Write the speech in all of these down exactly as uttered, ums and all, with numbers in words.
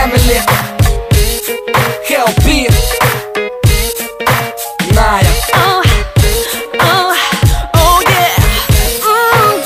Family, Help, Ная. Oh, oh, oh, yeah. Mm,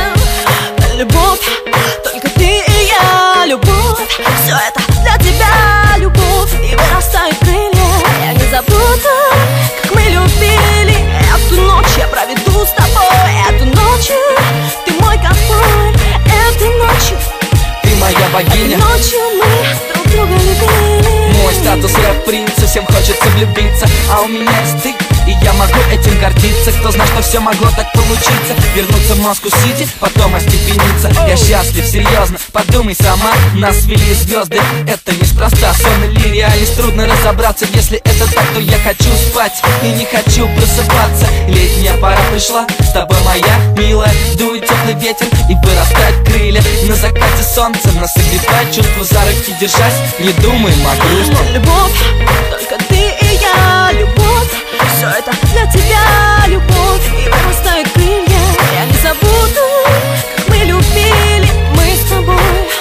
да. Любовь, только ты и я. Любовь, все это для тебя. Любовь, и вырастают крылья. Я не забуду, как мы любили. Эту ночь я проведу с тобой. Эту ночью ты мой ковбой. Этой ночью ты моя богиня. Этой ночью мы друг друга любили. Мой статус рэп-принца, всем хочется влюбиться. А у меня есть ты, и я могу этим гордиться. Кто знал, что все могло так получиться. Вернуться в Москву-Сити, потом остепениться. Я счастлив, серьезно, подумай сама. Нас вели звезды, это неспроста. Сон или реальность, трудно разобраться. Если это так, то я хочу спать и не хочу просыпаться. Летняя пора пришла, с тобой моя милая. Дует теплый ветер и вырастают крылья. На закате солнце нас согревает, чувство за руки держась. Не думаем о грусти. Любовь, только ты и я. Любовь, все это для тебя. Любовь, и вырастают крылья. Я не забуду, как мы любили. Мы с тобой,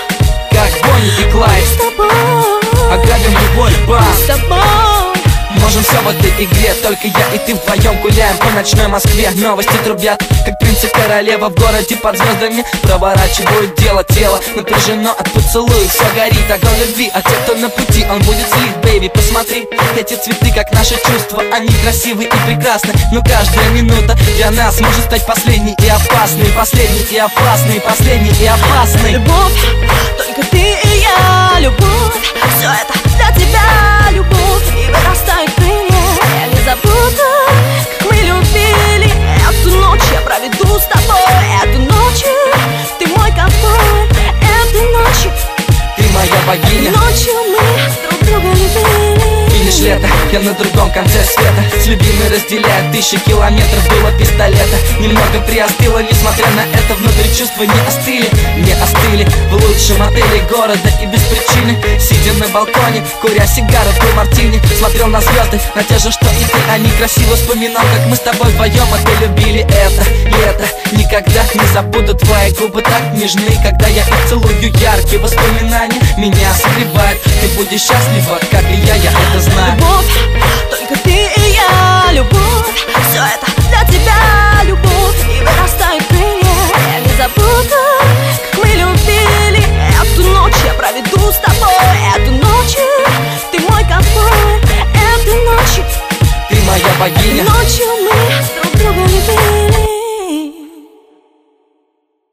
как Бонни и Клайд, с тобой, ограбим любой бар. с тобой. Можем все в этой игре, только я и ты вдвоем гуляем по ночной Москве. Новости трубят, как принц и королева в городе под звездами. Проворачивают дело, тело напряжено от поцелуев. Все горит, огонь любви, а те, кто на пути, он будет слит. Бэйби, посмотри, эти цветы, как наши чувства. Они красивы и прекрасны, но каждая минута для нас может стать последней и опасной. Последней и опасной, последней и опасной. Любовь, только ты и я. Любовь, все это для тебя. Любовь, и вырастают крылья. Я не забуду, как мы любили. Эту ночь я проведу с тобой. Эту ночью ты мой ковбой. Этой ночью ты моя богиня. Этой ночью мы друг друга любили. Финиш лета, я на другом конце света. С любимой разделяя тысячи километров было пистолета. Немного приостыло, несмотря на это, внутри чувства не остыли. Не остыли в лучшем отеле города и без причины. Сидя на балконе, куря сигару, пил мартини. Смотрел на звезды, на те же, что и ты. Они красиво вспоминал, как мы с тобой вдвоем это любили. Это лето, никогда не забуду. Твои губы так нежны, когда я их целую. Яркие воспоминания меня согревают. Ты будешь счастлива, как и я, я это знаю. Любовь, только ты и я. Любовь, все это для тебя. Любовь, и вырастает